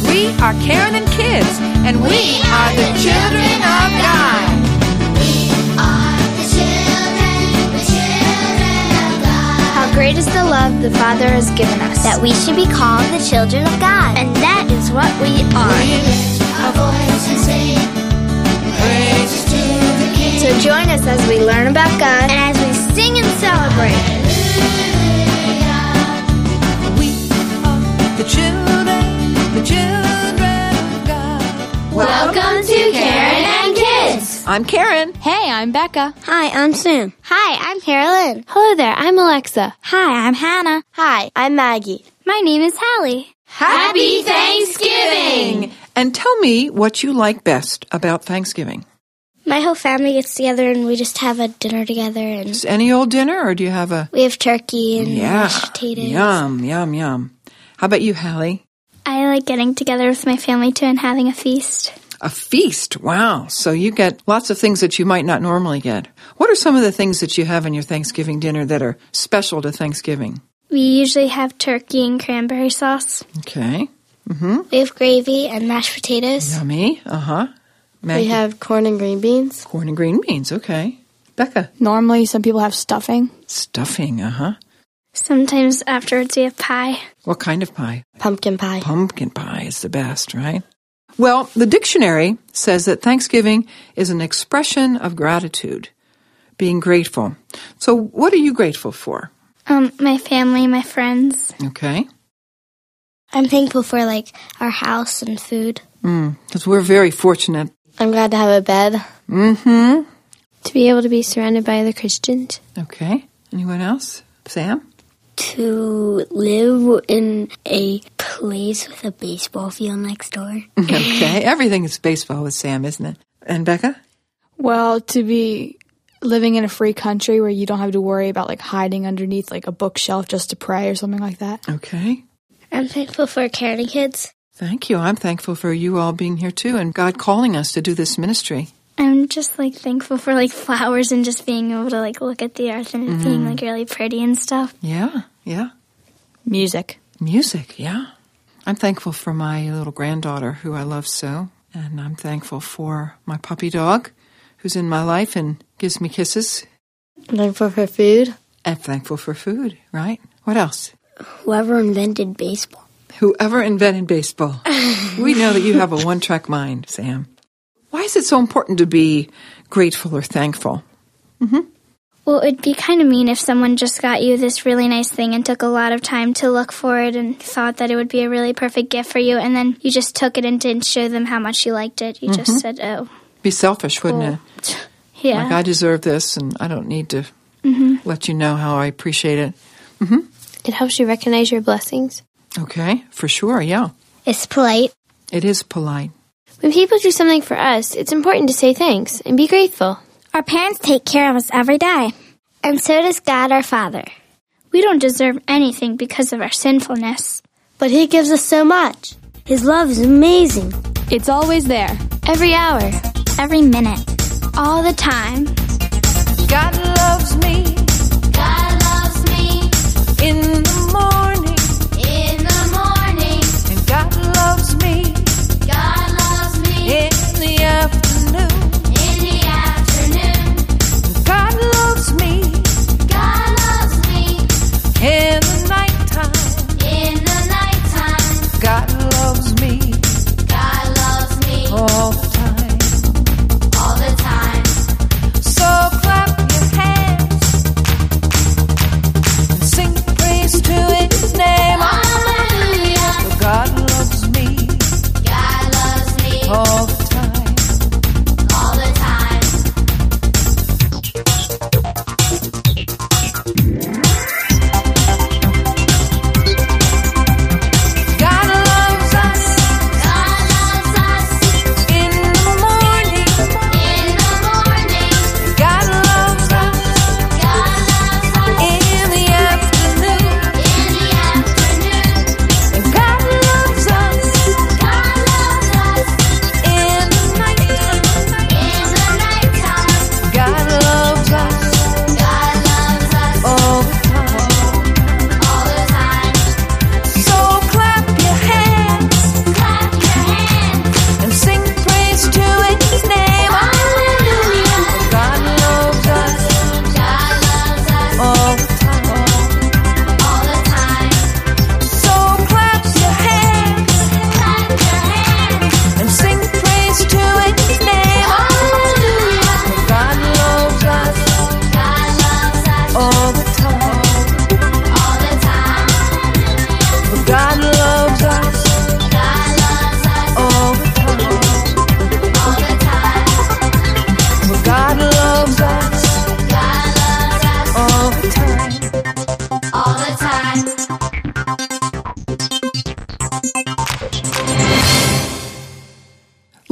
We are Karen and Kids, and we are the children of God. We are the children of God. How great is the love the Father has given us, That we should be called the children of God. and that is what we are. We lift our voice and sing praises to the King. So join us as we learn about God and as we sing and celebrate. We are the children of God. Welcome to Karen and Kids. I'm Karen. Hey, I'm Becca. Hi, I'm Sam. Hi, I'm Carolyn. Hello there, I'm Alexa. Hi, I'm Hannah. Hi, I'm Maggie. My name is Hallie. Happy Thanksgiving! And tell me what you like best about Thanksgiving. My whole family gets together and we just have a dinner together, and Is any old dinner, or do you have a... we have turkey and mashed potatoes. Yum, yum, yum. How about you, Hallie? I like getting together with my family too and having a feast. A feast. Wow. So you get lots of things that you might not normally get. What are some of the things that you have in your Thanksgiving dinner that are special to Thanksgiving? We usually have turkey and cranberry sauce. Okay. We have gravy and mashed potatoes. Yummy. Uh-huh. Maggie? We have corn and green beans. Corn and green beans. Okay. Becca? Normally, some people have stuffing. Stuffing. Uh-huh. Sometimes afterwards we have pie. What kind of pie? Pumpkin pie. Pumpkin pie is the best, right? Well, the dictionary says that Thanksgiving is an expression of gratitude, being grateful. So what are you grateful for? My family, my friends. Okay. I'm thankful for our house and food. Because we're very fortunate. I'm glad to have a bed. Mm-hmm. To be able to be surrounded by other Christians. Okay. Anyone else? Sam? To live in a place with a baseball field next door. Okay. Everything is baseball with Sam, isn't it? And Becca? Well, to be living in a free country where you don't have to worry about hiding underneath a bookshelf just to pray or something like that. Okay. I'm thankful for Karen and Kids. Thank you. I'm thankful for you all being here too and God calling us to do this ministry. I'm just thankful for flowers and just being able to look at the earth and it being really pretty and stuff. Yeah. Yeah. Music. Music, yeah. I'm thankful for my little granddaughter who I love so. And I'm thankful for my puppy dog who's in my life and gives me kisses. I'm thankful for food. And thankful for food, right? What else? Whoever invented baseball. Whoever invented baseball. We know that you have a one-track mind, Sam. Why is it so important to be grateful or thankful? Well, it'd be kind of mean if someone just got you this really nice thing and took a lot of time to look for it and thought that it would be a really perfect gift for you, and then you just took it and didn't show them how much you liked it. You just said, oh. Be selfish, wouldn't it? Yeah. I deserve this and I don't need to let you know how I appreciate it. It helps you recognize your blessings. Okay, for sure, yeah. It's polite. It is polite. When people do something for us, it's important to say thanks and be grateful. Our parents take care of us every day. And so does God our Father. We don't deserve anything because of our sinfulness. But He gives us so much. His love is amazing. It's always there. Every hour. Every minute. All the time. God loves me God loves me in the morning, in the morning. and God loves me God loves me in the afternoon. in the afternoon. God loves me God loves me in the nighttime. in the nighttime. God loves me God loves me all the time. all the time. So clap your hands and sing praise to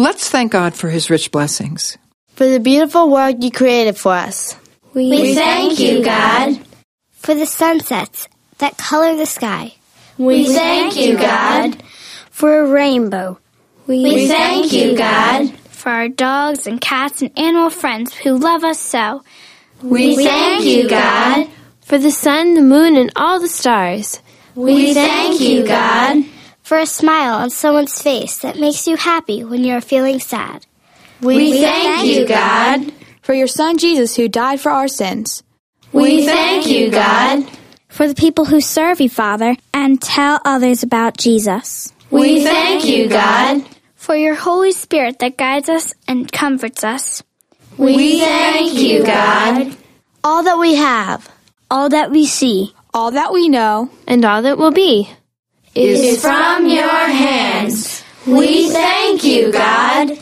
Let's thank God for His rich blessings. For the beautiful world you created for us. We thank you, God. For the sunsets that color the sky. We thank you, God. For a rainbow. We thank you, God. For our dogs and cats and animal friends who love us so. We thank you, God. For the sun, the moon, and all the stars. We thank you, God. For a smile on someone's face that makes you happy when you're feeling sad. We thank you, God. For your Son Jesus who died for our sins. We thank you, God. For the people who serve you, Father, and tell others about Jesus. We thank you, God. For your Holy Spirit that guides us and comforts us. We thank you, God. All that we have, all that we see, all that we know, and all that will be, is from your hands. We thank you, God.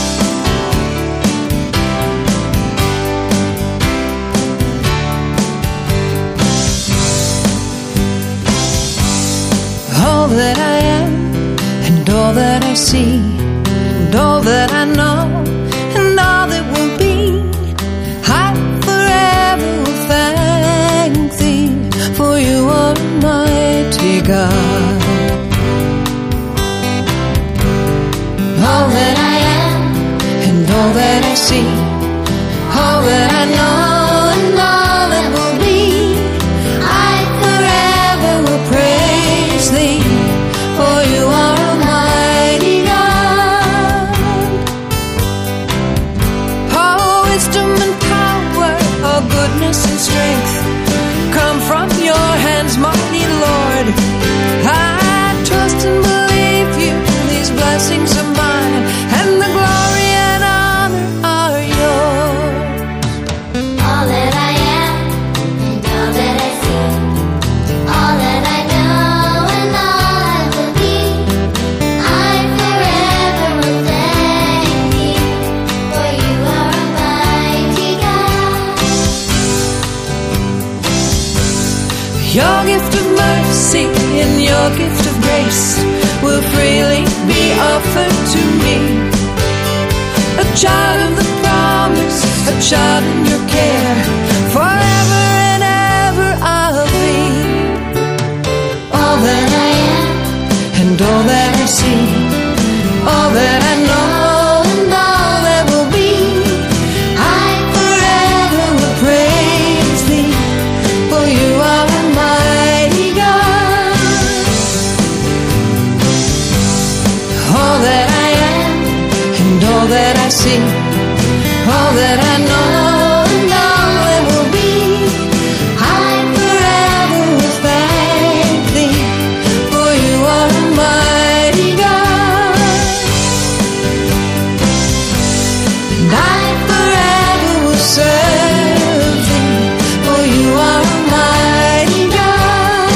All that I am, and all that I see, and all that I know, and all that will be, I forever will thank Thee, for You are mighty God. All that I am, and all that I see, all that I know, and all that will be, I forever will praise Thee, for You are Almighty God. All wisdom and power, all goodness and strength, come from Your hands, mighty Lord. I trust and believe You, these blessings are mine, and the glory and honor are Yours. All that I am, and all that I see, all that I know, and all I will be, I forever will thank Thee, for You are Almighty God. Your gift of mercy and Your gift of grace will freely be offered to me. A child of the promise, a child in Your care, forever and ever I'll be. All that I am, and all that I see, all that I know, and all that will be, I forever will praise Thee, for You are Almighty God. All that I am, and all that I see, all that I know, and all that will be, I forever will thank Thee, for You are Almighty God. And I forever will serve Thee, for You are Almighty God.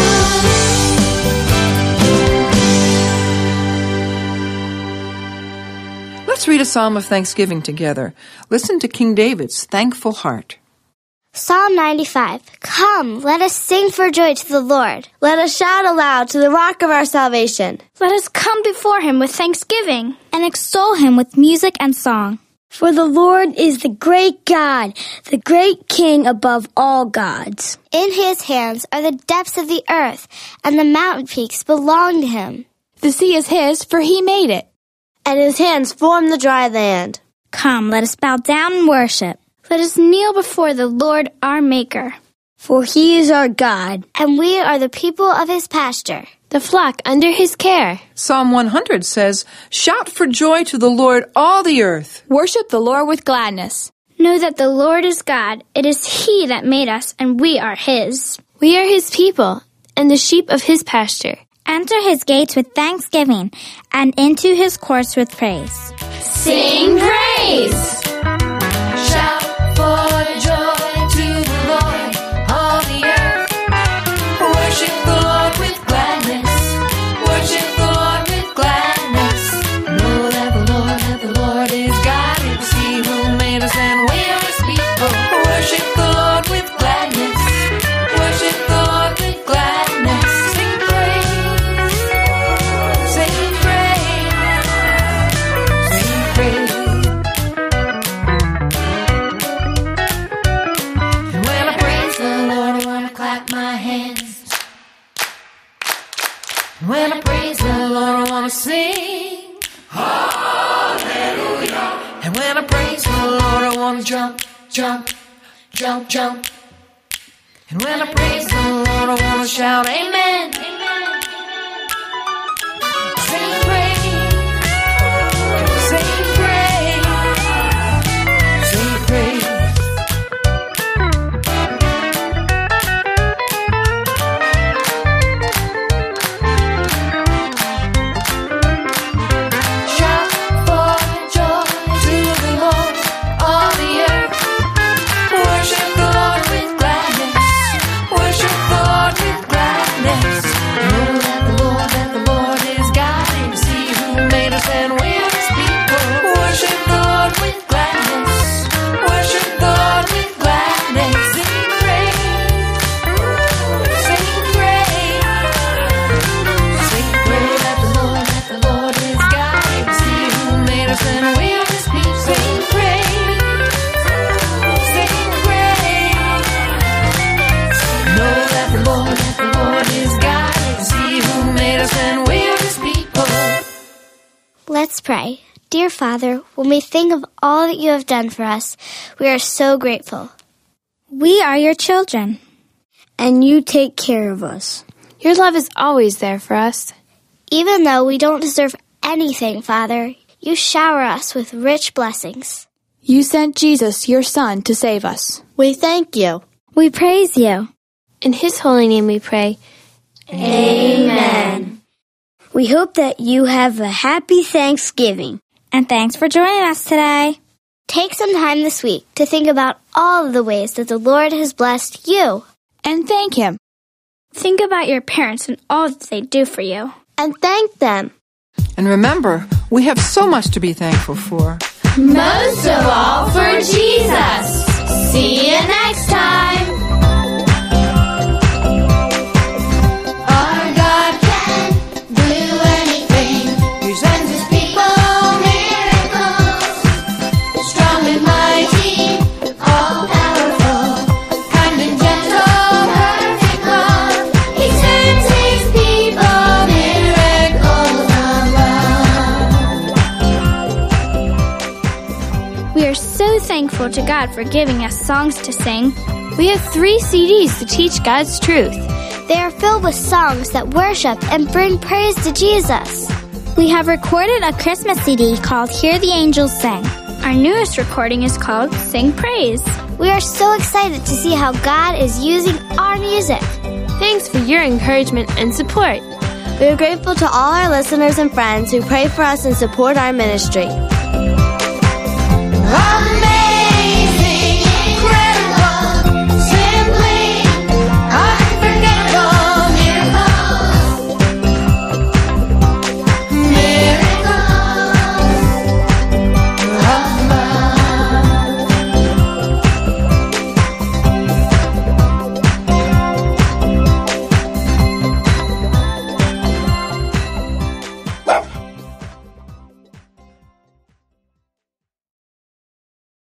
Let's read a psalm of thanksgiving together. Listen to King David's thankful heart. Psalm 95. Come, let us sing for joy to the Lord. let us shout aloud to the rock of our salvation. Let us come before Him with thanksgiving. And extol Him with music and song. For the Lord is the great God, the great King above all gods. In His hands are the depths of the earth, and the mountain peaks belong to Him. the sea is His, for He made it. And His hands form the dry land. Come, let us bow down and worship. Let us kneel before the Lord our Maker. For He is our God, and we are the people of His pasture. the flock under His care. Psalm 100 says, "Shout for joy to the Lord, all the earth." Worship the Lord with gladness. Know that the Lord is God. It is He that made us, and we are His. We are His people, and the sheep of His pasture. Enter His gates with thanksgiving, and into His courts with praise. Sing praise! Shout for joy to the Lord, all the earth. Worship the Lord with gladness. Worship the Lord with gladness. Know that the Lord is God. It was He who made us, and we are His people. Worship the Lord with gladness. Worship the Lord with gladness. Sing praise. Sing praise. Sing praise. Hallelujah. And when I praise the Lord, I want to jump, jump, jump, jump. And when I praise the Lord, I want to shout, amen. Sing praise, sing praise, sing praise. Shout for joy to the Lord, all the earth. Worship the Lord with gladness. Worship the Lord with gladness. Know that the Lord is God, and see who made us and we are His people. Worship the Lord with gladness. Worship the Lord with gladness. Sing praise, sing praise, sing praise that the Lord is God, and see who made us and we are His people. Sing praise, sing praise. Know that the Lord is God, and see who made us and we are His people. Let's pray. Dear Father, when we think of all that you have done for us, we are so grateful. We are your children. And you take care of us. Your love is always there for us. Even though we don't deserve anything, Father, you shower us with rich blessings. You sent Jesus, your Son, to save us. We thank you. We praise you. In His holy name we pray. Amen. We hope that you have a happy Thanksgiving. And thanks for joining us today. Take some time this week to think about all of the ways that the Lord has blessed you. And thank Him. Think about your parents and all that they do for you. And thank them. And remember, we have so much to be thankful for. Most of all for Jesus. See you next time. Our God can do anything. He sends His people miracles. Strong and mighty, all powerful, kind and gentle, perfect love. He sends His people miracles of love. We are so thankful to God for giving us songs to sing. We have 3 CDs to teach God's truth. They are filled with songs that worship and bring praise to Jesus. We have recorded a Christmas CD called Hear the Angels Sing. Our newest recording is called Sing Praise. We are so excited to see how God is using our music. Thanks for your encouragement and support. We are grateful to all our listeners and friends who pray for us and support our ministry. Amen.